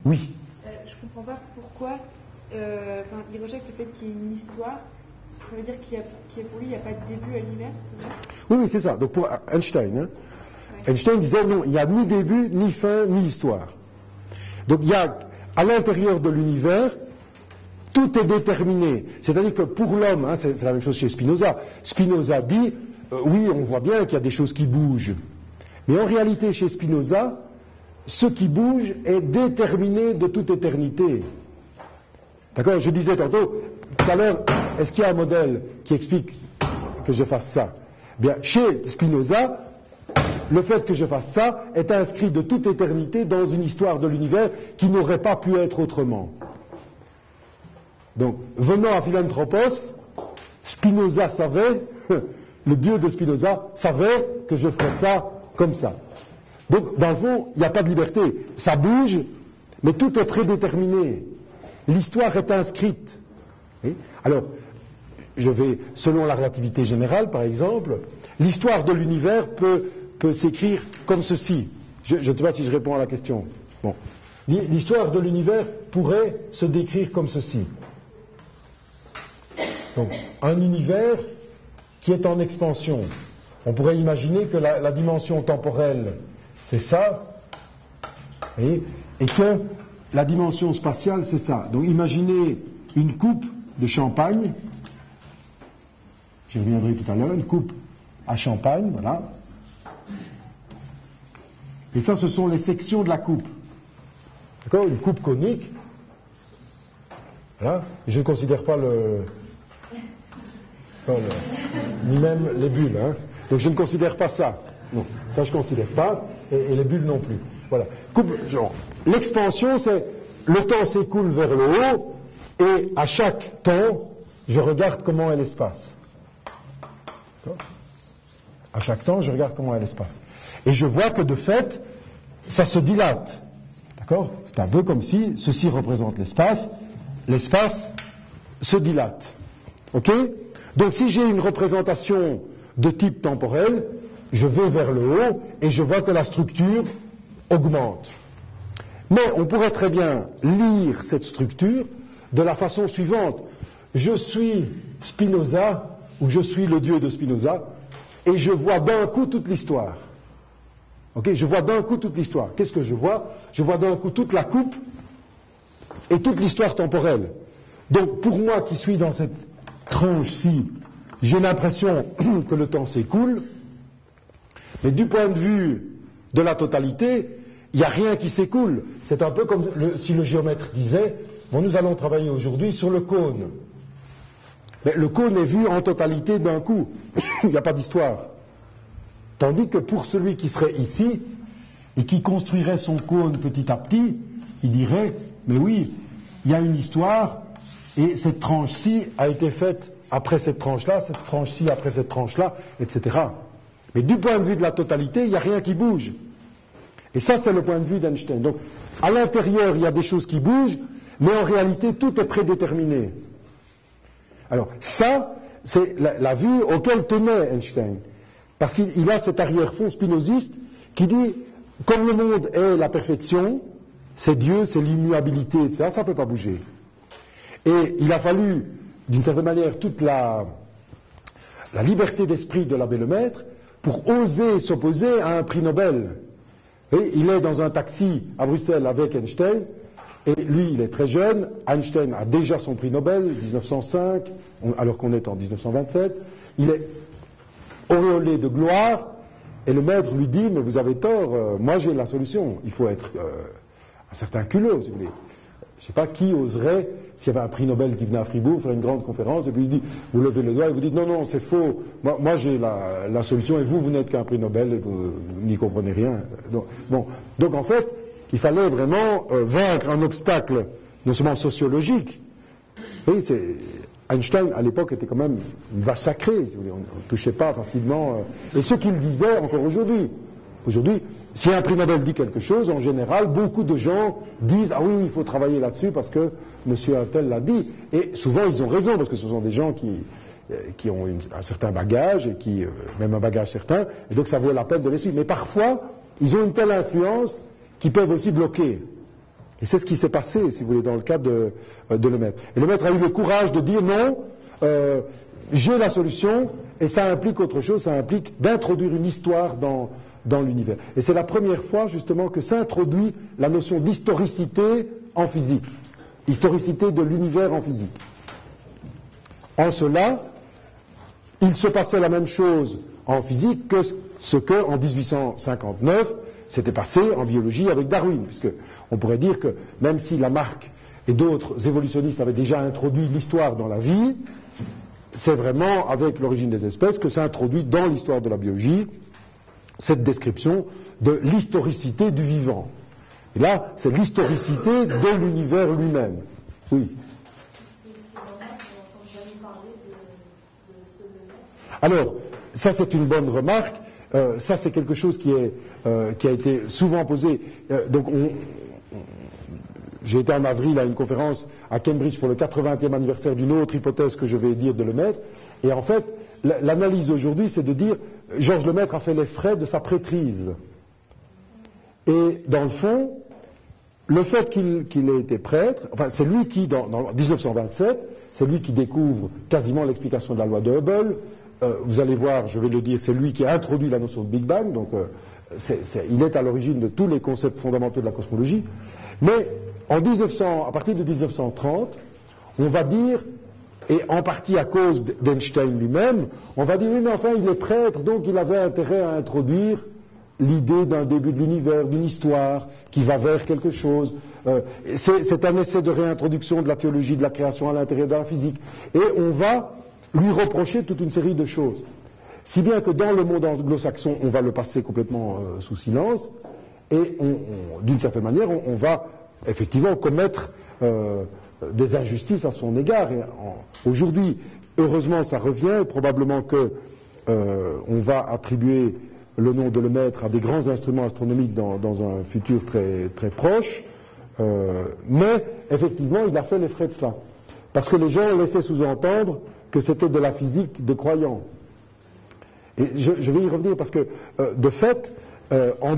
Oui. Je comprends pas pourquoi il rejette le fait qu'il y ait une histoire. Ça veut dire pour lui, il n'y a pas de début à l'univers, c'est ça? Oui, c'est ça. Donc pour Einstein, Ouais. Einstein disait non, il n'y a ni début, ni fin, ni histoire. Donc il y a, à l'intérieur de l'univers, tout est déterminé. C'est-à-dire que pour l'homme, c'est la même chose chez Spinoza. Spinoza dit, oui, on voit bien qu'il y a des choses qui bougent. Mais en réalité, chez Spinoza, ce qui bouge est déterminé de toute éternité. D'accord? Je disais tantôt, tout à l'heure, est-ce qu'il y a un modèle qui explique que je fasse ça? Bien, chez Spinoza, le fait que je fasse ça est inscrit de toute éternité dans une histoire de l'univers qui n'aurait pas pu être autrement. Donc, venant à Philanthropos, Spinoza savait, le Dieu de Spinoza savait que je ferais ça comme ça. Donc, dans le fond, il n'y a pas de liberté. Ça bouge, mais tout est prédéterminé. L'histoire est inscrite. Oui. Alors, je vais, selon la relativité générale, par exemple, l'histoire de l'univers peut s'écrire comme ceci. Je ne sais pas si je réponds à la question. Bon. L'histoire de l'univers pourrait se décrire comme ceci. Donc, un univers qui est en expansion. On pourrait imaginer que la dimension temporelle, c'est ça, et que la dimension spatiale, c'est ça. Donc, imaginez une coupe de champagne, j'y reviendrai tout à l'heure, une coupe à champagne, voilà. Et ça, ce sont les sections de la coupe. D'accord? Une coupe conique. Voilà. Je ne considère pas ni même les bulles. Donc je ne considère pas ça. Non, ça je ne considère pas, et les bulles non plus. Voilà. L'expansion, c'est le temps s'écoule vers le haut, et à chaque temps, je regarde comment est l'espace. À chaque temps, je regarde comment est l'espace. Et je vois que de fait, ça se dilate. D'accord? C'est un peu comme si ceci représente l'espace se dilate. Ok? Donc si j'ai une représentation de type temporel, je vais vers le haut et je vois que la structure augmente. Mais on pourrait très bien lire cette structure de la façon suivante. Je suis Spinoza, ou je suis le Dieu de Spinoza, et je vois d'un coup toute l'histoire. Ok, je vois d'un coup toute l'histoire. Qu'est-ce que je vois? Je vois d'un coup toute la coupe et toute l'histoire temporelle. Donc pour moi qui suis dans cette tranche-ci, j'ai l'impression que le temps s'écoule, mais du point de vue de la totalité, il n'y a rien qui s'écoule. C'est un peu comme si le géomètre disait, bon, nous allons travailler aujourd'hui sur le cône. Mais le cône est vu en totalité d'un coup. Il n'y a pas d'histoire. Tandis que pour celui qui serait ici et qui construirait son cône petit à petit, il dirait, mais oui, il y a une histoire et cette tranche-ci a été faite après cette tranche-ci après cette tranche-là, etc. Mais du point de vue de la totalité, il n'y a rien qui bouge. Et ça, c'est le point de vue d'Einstein. Donc, à l'intérieur, il y a des choses qui bougent, mais en réalité, tout est prédéterminé. Alors, ça, c'est la vue auquel tenait Einstein. Parce qu'il a cet arrière-fond spinoziste qui dit, comme le monde est la perfection, c'est Dieu, c'est l'immuabilité, etc., ça ne peut pas bouger. Et il a fallu, d'une certaine manière, toute la liberté d'esprit de l'abbé Lemaître pour oser s'opposer à un prix Nobel. Et il est dans un taxi à Bruxelles avec Einstein, et lui, il est très jeune. Einstein a déjà son prix Nobel, 1905, alors qu'on est en 1927. Il est auréolé de gloire, et le maître lui dit, mais vous avez tort, moi j'ai la solution. Il faut être un certain culot, si vous voulez. Je ne sais pas qui oserait, s'il y avait un prix Nobel qui venait à Fribourg faire une grande conférence, et puis il dit, vous levez le doigt et vous dites, non, non, c'est faux, moi j'ai la solution, et vous n'êtes qu'un prix Nobel, et vous n'y comprenez rien. Donc en fait, il fallait vraiment vaincre un obstacle, non seulement sociologique. Vous voyez, Einstein, à l'époque, était quand même une vache sacrée, si vous voulez. On ne touchait pas facilement. Et ce qu'il disait encore aujourd'hui. Aujourd'hui, si un prix Nobel dit quelque chose, en général, beaucoup de gens disent « Ah oui, il faut travailler là-dessus parce que monsieur Untel l'a dit ». Et souvent, ils ont raison, parce que ce sont des gens qui ont un certain bagage, et qui même un bagage certain, et donc ça vaut la peine de les suivre. Mais parfois, ils ont une telle influence qu'ils peuvent aussi bloquer. Et c'est ce qui s'est passé, si vous voulez, dans le cas de Lemaître. Et Lemaître a eu le courage de dire non, j'ai la solution, et ça implique autre chose, ça implique d'introduire une histoire dans l'univers. Et c'est la première fois, justement, que s'introduit la notion d'historicité en physique. Historicité de l'univers en physique. En cela, il se passait la même chose en physique que ce que, en 1859, s'était passé en biologie avec Darwin, puisque on pourrait dire que même si Lamarck et d'autres évolutionnistes avaient déjà introduit l'histoire dans la vie, c'est vraiment avec l'origine des espèces que s'introduit dans l'histoire de la biologie cette description de l'historicité du vivant. Et là, c'est l'historicité de l'univers lui-même. Oui. Alors, ça c'est une bonne remarque. Ça c'est quelque chose qui a été souvent posé. J'ai été en avril à une conférence à Cambridge pour le 80e anniversaire d'une autre hypothèse que je vais dire de Lemaître. Et en fait, l'analyse aujourd'hui, c'est de dire Georges Lemaître a fait les frais de sa prêtrise. Et dans le fond, le fait qu'il ait été prêtre, enfin c'est lui qui, dans 1927, c'est lui qui découvre quasiment l'explication de la loi de Hubble. Vous allez voir, je vais le dire, c'est lui qui a introduit la notion de Big Bang, donc il est à l'origine de tous les concepts fondamentaux de la cosmologie. Mais à partir de 1930, on va dire, et en partie à cause d'Einstein lui-même, on va dire, oui, mais enfin, il est prêtre, donc il avait intérêt à introduire l'idée d'un début de l'univers, d'une histoire qui va vers quelque chose. C'est un essai de réintroduction de la théologie de la création à l'intérieur de la physique. Et on va lui reprocher toute une série de choses. Si bien que dans le monde anglo-saxon, on va le passer complètement sous silence, et d'une certaine manière, on va effectivement commettre des injustices à son égard. Aujourd'hui, heureusement, ça revient, et probablement que on va attribuer le nom de Lemaître à des grands instruments astronomiques dans un futur très, très proche, mais effectivement, il a fait les frais de cela. Parce que les gens laissaient sous-entendre que c'était de la physique de croyants. Et je vais y revenir parce que, de fait, en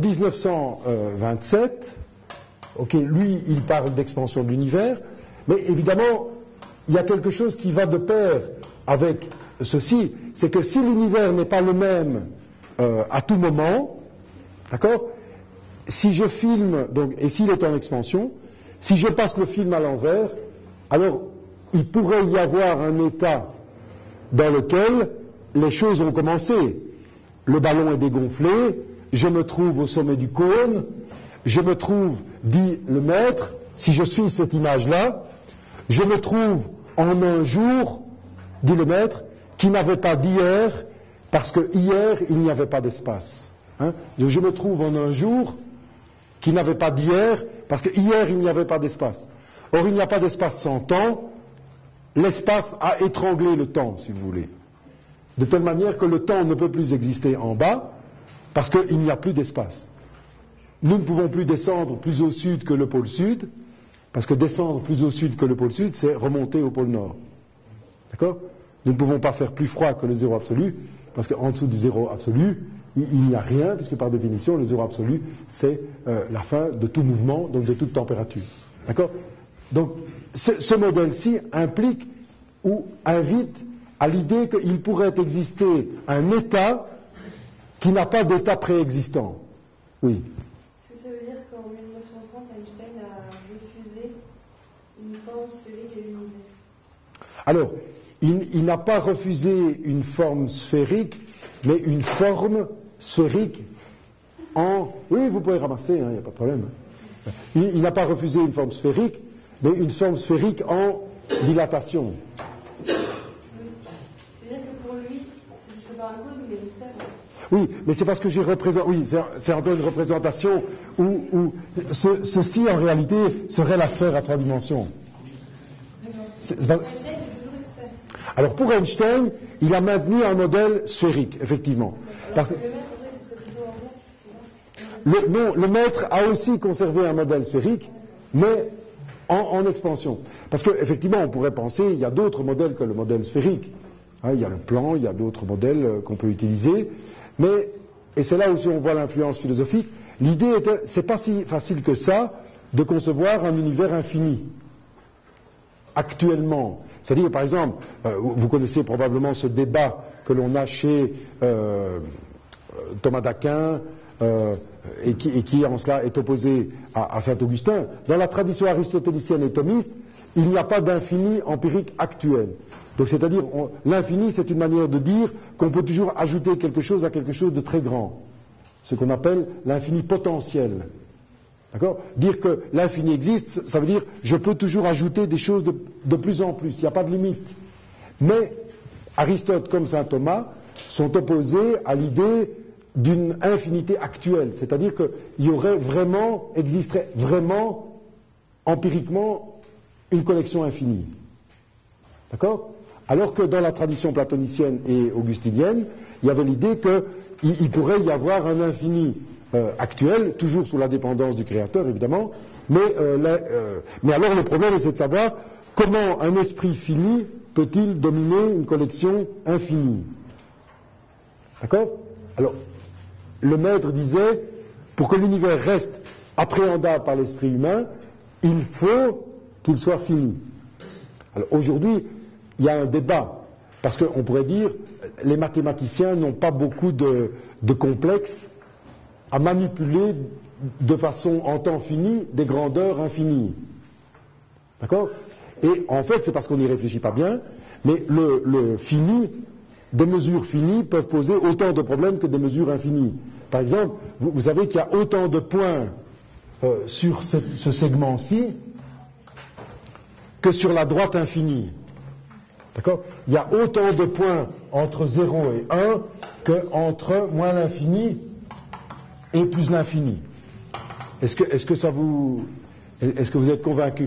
1927, lui, il parle d'expansion de l'univers, mais évidemment, il y a quelque chose qui va de pair avec ceci, c'est que si l'univers n'est pas le même à tout moment, d'accord, si je filme, donc, et s'il est en expansion, si je passe le film à l'envers, alors il pourrait y avoir un état dans lequel les choses ont commencé. Le ballon est dégonflé, je me trouve au sommet du cône, je me trouve, dit Lemaître, si je suis cette image-là, je me trouve en un jour, dit Lemaître, qui n'avait pas d'hier, parce que hier, il n'y avait pas d'espace. Hein? Je me trouve en un jour qui n'avait pas d'hier, parce que hier, il n'y avait pas d'espace. Or, il n'y a pas d'espace sans temps. L'espace a étranglé le temps, si vous voulez. De telle manière que le temps ne peut plus exister en bas, parce qu'il n'y a plus d'espace. Nous ne pouvons plus descendre plus au sud que le pôle sud, parce que descendre plus au sud que le pôle sud, c'est remonter au pôle nord. D'accord ? Nous ne pouvons pas faire plus froid que le zéro absolu, parce qu'en dessous du zéro absolu, il n'y a rien, puisque par définition, le zéro absolu, c'est la fin de tout mouvement, donc de toute température. D'accord ? Donc, ce modèle-ci implique ou invite à l'idée qu'il pourrait exister un état qui n'a pas d'état préexistant. Oui. Est-ce que ça veut dire qu'en 1930, Einstein a refusé une forme sphérique de l'univers? Alors, il n'a pas refusé une forme sphérique, mais une forme sphérique en... Oui, vous pouvez ramasser, il n'y a pas de problème. Il n'a pas refusé une forme sphérique, mais une forme sphérique en dilatation. C'est-à-dire que pour lui, c'est pas un code, mais une sphère. Oui, mais c'est parce que j'ai représenté... Oui, c'est encore une représentation où ceci, en réalité, serait la sphère à 3 dimensions. Alors, pour Einstein, il a maintenu un modèle sphérique, effectivement. Le maître a aussi conservé un modèle sphérique, mais en expansion. Parce qu'effectivement, on pourrait penser, il y a d'autres modèles que le modèle sphérique. Hein, il y a le plan, il y a d'autres modèles qu'on peut utiliser. Mais, et c'est là aussi où on voit l'influence philosophique, l'idée est que c'est pas si facile que ça de concevoir un univers infini, actuellement. C'est-à-dire, par exemple, vous connaissez probablement ce débat que l'on a chez Thomas d'Aquin, et qui en cela est opposé à saint Augustin. Dans la tradition aristotélicienne et thomiste, il n'y a pas d'infini empirique actuel. Donc c'est-à-dire, l'infini, c'est une manière de dire qu'on peut toujours ajouter quelque chose à quelque chose de très grand. Ce qu'on appelle l'infini potentiel. D'accord ? Dire que l'infini existe, ça veut dire je peux toujours ajouter des choses de plus en plus, il n'y a pas de limite. Mais Aristote comme saint Thomas sont opposés à l'idée d'une infinité actuelle, c'est-à-dire qu'il y aurait vraiment, existerait vraiment, empiriquement, une collection infinie. D'accord ? Alors que dans la tradition platonicienne et augustinienne, il y avait l'idée qu'il pourrait y avoir un infini actuel, toujours sous la dépendance du Créateur, évidemment, mais alors le problème, c'est de savoir comment un esprit fini peut-il dominer une collection infinie. D'accord ? Alors, le maître disait, pour que l'univers reste appréhendable par l'esprit humain, il faut qu'il soit fini. Alors aujourd'hui, il y a un débat, parce qu'on pourrait dire, les mathématiciens n'ont pas beaucoup de complexes à manipuler de façon en temps fini des grandeurs infinies. D'accord ? Et en fait, c'est parce qu'on n'y réfléchit pas bien, mais le fini, des mesures finies peuvent poser autant de problèmes que des mesures infinies. Par exemple, vous savez qu'il y a autant de points sur ce segment-ci que sur la droite infinie. D'accord ? Il y a autant de points entre 0 et 1 qu'entre moins l'infini et plus l'infini. Est-ce que vous êtes convaincu par ça ?